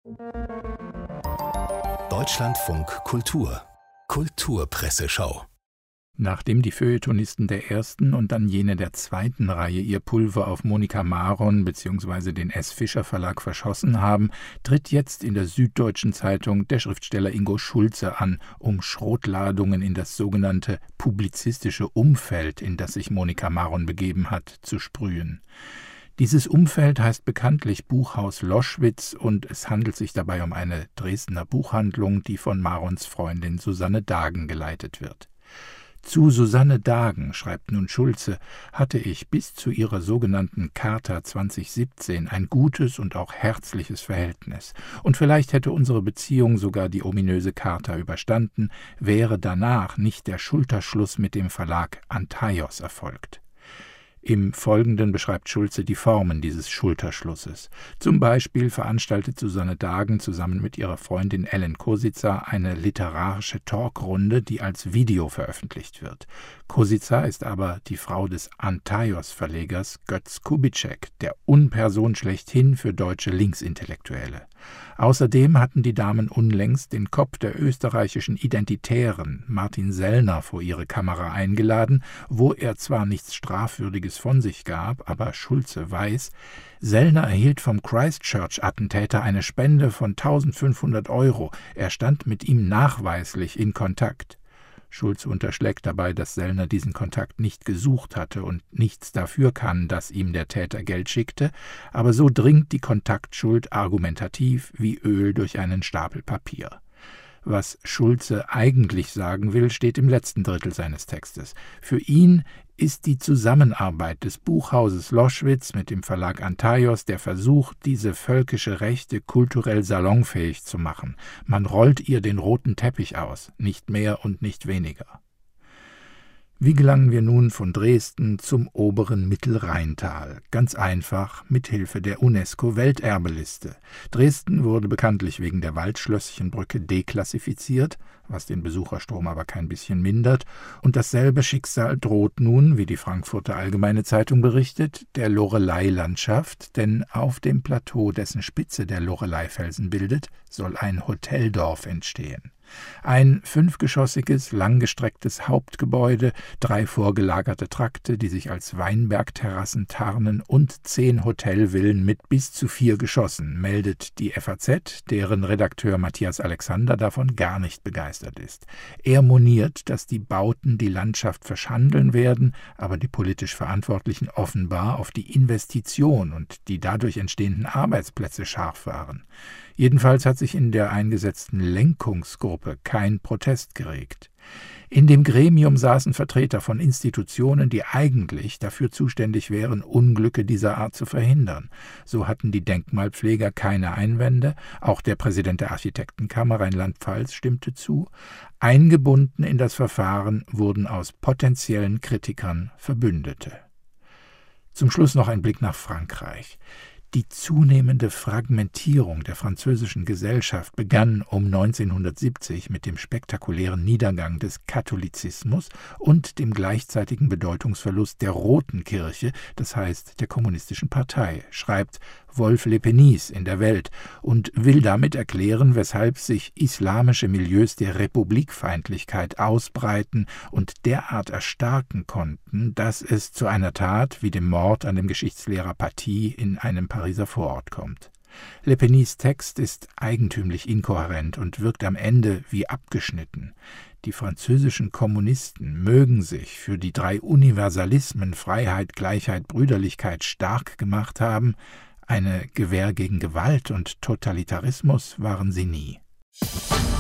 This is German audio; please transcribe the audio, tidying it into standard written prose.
Deutschlandfunk Kultur Kulturpresseschau. Nachdem die Feuilletonisten der ersten und dann jene der zweiten Reihe ihr Pulver auf Monika Maron bzw. den S. Fischer Verlag verschossen haben, tritt jetzt in der Süddeutschen Zeitung der Schriftsteller Ingo Schulze an, um Schrotladungen in das sogenannte publizistische Umfeld, in das sich Monika Maron begeben hat, zu sprühen. Dieses Umfeld heißt bekanntlich Buchhaus Loschwitz und es handelt sich dabei um eine Dresdner Buchhandlung, die von Marons Freundin Susanne Dagen geleitet wird. Zu Susanne Dagen, schreibt nun Schulze, hatte ich bis zu ihrer sogenannten Charta 2017 ein gutes und auch herzliches Verhältnis. Und vielleicht hätte unsere Beziehung sogar die ominöse Charta überstanden, wäre danach nicht der Schulterschluss mit dem Verlag Antaios erfolgt. Im Folgenden beschreibt Schulze die Formen dieses Schulterschlusses. Zum Beispiel veranstaltet Susanne Dagen zusammen mit ihrer Freundin Ellen Kosica eine literarische Talkrunde, die als Video veröffentlicht wird. Kosica ist aber die Frau des Antaios-Verlegers Götz Kubitschek, der Unperson schlechthin für deutsche Linksintellektuelle. Außerdem hatten die Damen unlängst den Kopf der österreichischen Identitären, Martin Sellner, vor ihre Kamera eingeladen, wo er zwar nichts Strafwürdiges von sich gab, aber Schulze weiß, Sellner erhielt vom Christchurch-Attentäter eine Spende von 1.500 €. Er stand mit ihm nachweislich in Kontakt. Schulze unterschlägt dabei, dass Sellner diesen Kontakt nicht gesucht hatte und nichts dafür kann, dass ihm der Täter Geld schickte, aber so dringt die Kontaktschuld argumentativ wie Öl durch einen Stapel Papier. Was Schulze eigentlich sagen will, steht im letzten Drittel seines Textes. Für ihn ist die Zusammenarbeit des Buchhauses Loschwitz mit dem Verlag Antaios der Versuch, diese völkische Rechte kulturell salonfähig zu machen. Man rollt ihr den roten Teppich aus, nicht mehr und nicht weniger. Wie gelangen wir nun von Dresden zum oberen Mittelrheintal? Ganz einfach mit Hilfe der UNESCO-Welterbeliste. Dresden wurde bekanntlich wegen der Waldschlösschenbrücke deklassifiziert, was den Besucherstrom aber kein bisschen mindert, und dasselbe Schicksal droht nun, wie die Frankfurter Allgemeine Zeitung berichtet, der Loreley-Landschaft, denn auf dem Plateau, dessen Spitze der Loreley-Felsen bildet, soll ein Hoteldorf entstehen. Ein 5-geschossiges, langgestrecktes Hauptgebäude, 3 vorgelagerte Trakte, die sich als Weinbergterrassen tarnen und 10 Hotelvillen mit bis zu 4 Geschossen, meldet die FAZ, deren Redakteur Matthias Alexander davon gar nicht begeistert ist. Er moniert, dass die Bauten die Landschaft verschandeln werden, aber die politisch Verantwortlichen offenbar auf die Investition und die dadurch entstehenden Arbeitsplätze scharf waren. Jedenfalls hat sich in der eingesetzten Lenkungsgruppe kein Protest geregt. In dem Gremium saßen Vertreter von Institutionen, die eigentlich dafür zuständig wären, Unglücke dieser Art zu verhindern. So hatten die Denkmalpfleger keine Einwände, auch der Präsident der Architektenkammer Rheinland-Pfalz stimmte zu. Eingebunden in das Verfahren wurden aus potenziellen Kritikern Verbündete. Zum Schluss noch ein Blick nach Frankreich. Die zunehmende Fragmentierung der französischen Gesellschaft begann um 1970 mit dem spektakulären Niedergang des Katholizismus und dem gleichzeitigen Bedeutungsverlust der Roten Kirche, das heißt der Kommunistischen Partei, schreibt Wolf Lepenis in der Welt und will damit erklären, weshalb sich islamische Milieus der Republikfeindlichkeit ausbreiten und derart erstarken konnten, dass es zu einer Tat wie dem Mord an dem Geschichtslehrer Paty in einem Pariser Vorort kommt. Lepenis Text ist eigentümlich inkohärent und wirkt am Ende wie abgeschnitten. Die französischen Kommunisten mögen sich für die 3 Universalismen Freiheit, Gleichheit, Brüderlichkeit stark gemacht haben, eine Gewähr gegen Gewalt und Totalitarismus waren sie nie.